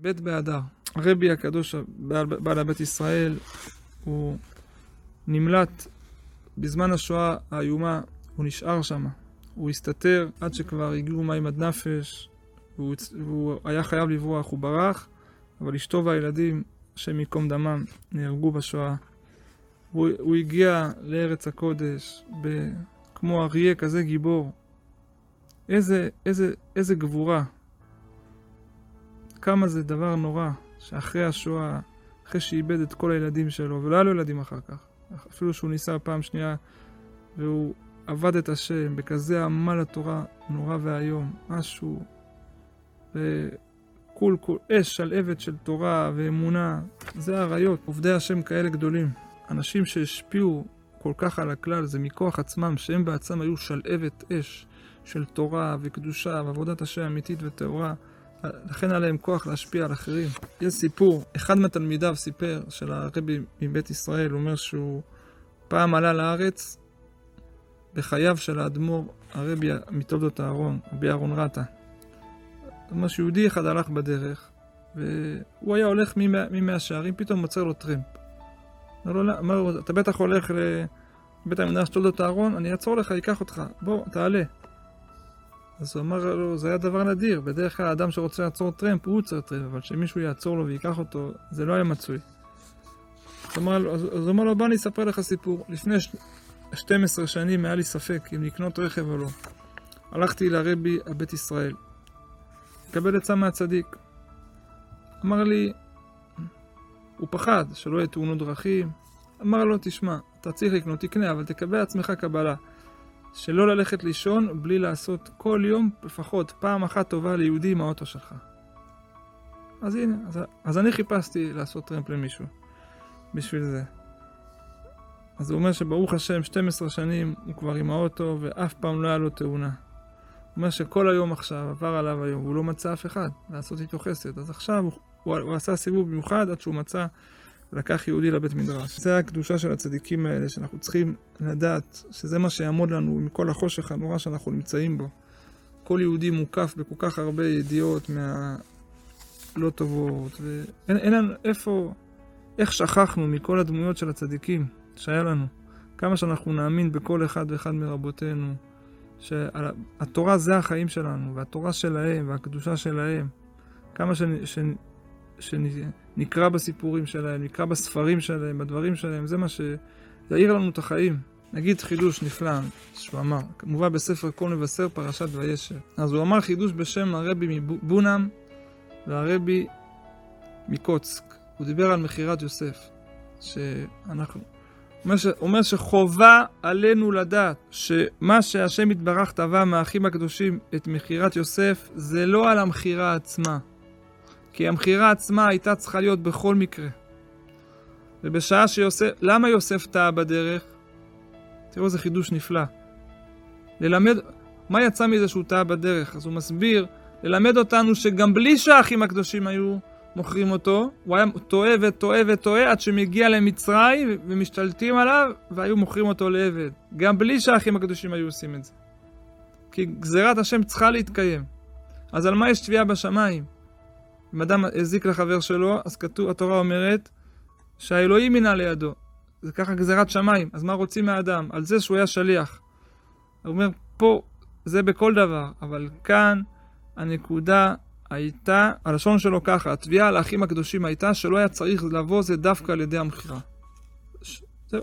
בית באדר. הרבי הקדוש, בעל הבית ישראל, הוא נמלט בזמן השואה האיומה, הוא נשאר שם. הוא הסתתר עד שכבר הגיעו מים עד נפש, והוא היה חייב לברוח, הוא ברח, אבל אשתו והילדים, השם ייקום דמם, נהרגו בשואה. הוא הגיע לארץ הקודש, כמו אריה כזה גיבור. איזה גבורה. כמה זה דבר נורא, שאחרי השואה, אחרי שאיבד את כל הילדים שלו, ולא היה לו ילדים אחר כך, אפילו שהוא ניסה פעם שנייה, והוא עבד את השם, בכזה עמל התורה נורא והיום, משהו, וכול אש שלהבת של תורה ואמונה, זה הרעיות, עובדי השם כאלה גדולים. אנשים שהשפיעו כל כך על הכלל, זה מכוח עצמם, שהם בעצמם היו שלהבת אש של תורה וקדושה ועבודת השם אמיתית וטהורה, לכן עליהם כוח להשפיע על אחרים. יש סיפור, אחד מהתלמידיו סיפר של הרבי מבית ישראל, הוא אומר שהוא פעם עלה לארץ בחייו של האדמו"ר הרבי מתולדות אהרון, רבי אהרון רטה. זאת אומרת שיהודי אחד הלך בדרך, והוא היה הולך ממאה שערים, פתאום מוצר לו טרמפ. אמר לו, אתה בטח הולך לבית המדרש תולדות אהרון, אני אעצור לך, אקח אותך, בוא, תעלה. אז הוא אמר לו, זה היה דבר נדיר, בדרך כלל האדם שרוצה לעצור טרמפ, הוא עוצר טרמפ, אבל שמישהו יעצור לו ויקח אותו, זה לא היה מצוי. אז הוא אמר לו, בוא אני אספר לך סיפור. לפני 12 שנים היה לי ספק אם לקנות רכב או לא. הלכתי לרבי הבית ישראל, לקבל עצה מהצדיק. אמר לי, הוא פחד שלא יהיה תאונות דרכים. אמר לו, תשמע, אתה צריך לקנות, תקנה, אבל תקבל עצמך קבלה. שלא ללכת לישון בלי לעשות כל יום לפחות פעם אחת טובה ליהודי עם האוטו שלך. אז הנה, אז אני חיפשתי לעשות טרמפ למישהו בשביל זה. אז הוא אומר שברוך השם 12 שנים הוא כבר עם האוטו ואף פעם לא היה לו תאונה. הוא אומר שכל היום עכשיו עבר עליו היום והוא לא מצא אף אחד לעשות איתו חסד. אז עכשיו הוא עשה סיבוב במיוחד עד שהוא מצא לקח יהודי לבית מדרש. זה הקדושה של הצדיקים האלה, שאנחנו צריכים לדעת שזה מה שיעמוד לנו מכל החושך הנורא שאנחנו נמצאים בו. כל יהודי מוקף בכול כך הרבה ידיעות מהלא טובות, ואין לנו איך שכחנו מכל הדמויות של הצדיקים שהיה לנו. כמה שאנחנו נאמין בכל אחד ואחד מרבותינו, שהתורה זה החיים שלנו, והתורה שלהם, והקדושה שלהם. כמה שנקרא בסיפורים שלהם, נקרא בספרים שלהם, בדברים שלהם, זה מה שיעיר לנו את החיים. נגיד חידוש נפלא שהוא אמר, כמובן בספר כל מבשר פרשת וישב. אז הוא אמר חידוש בשם הרבי מבונם והרבי מקוצק. הוא דיבר על מחירת יוסף. הוא אומר שחובה עלינו לדעת שמה שהשם יתברך טבע מהאחים הקדושים את מחירת יוסף, זה לא על המחירה עצמה. כי המחירה עצמה הייתה צריכה להיות בכל מקרה. ובשעה שיוסף, למה יוסף טעה בדרך? תראו, זה חידוש נפלא. ללמד, מה יצא מזה שהוא טעה בדרך? אז הוא מסביר, ללמד אותנו שגם בלי שהאחים הקדושים היו מוכרים אותו, הוא היה טועה וטועה וטועה עד שמגיע למצרים ומשתלטים עליו והיו מוכרים אותו לעבד. גם בלי שהאחים הקדושים היו עושים את זה. כי גזירת השם צריכה להתקיים. אז על מה יש תביעה בשמיים? אם אדם הזיק לחבר שלו, אז כתוב, התורה אומרת שהאלוהים מינה לידו. זה ככה גזירת שמיים. אז מה רוצים מהאדם? על זה שהוא היה שליח. הוא אומר, פה זה בכל דבר, אבל כאן הנקודה הייתה, הלשון שלו ככה, התביעה על האחים הקדושים הייתה שלא היה צריך לבוא זה דווקא על ידי המחירה. זהו.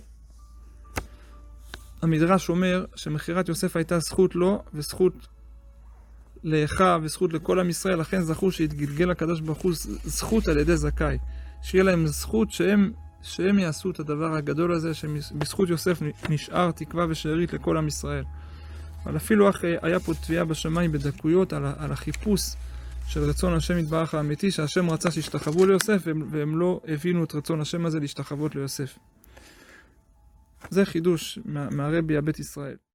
המדרש אומר שמחירת יוסף הייתה זכות לו וזכות לאחיו וזכות לכל עם ישראל, לכן זכו שהתגלגל הקדוש ברוך הוא זכות על ידי זכאי. שיהיה להם זכות שהם יעשו את הדבר הגדול הזה, שבזכות יוסף נשאר תקווה ושארית לכל עם ישראל. אבל אפילו היה פה תביעה בשמיים בדקויות על החיפוש של רצון השם יתברך האמיתי, שהשם רצה שישתחוו ליוסף והם לא הבינו את רצון השם הזה להשתחוות ליוסף. זה חידוש מהרבי הבית ישראל.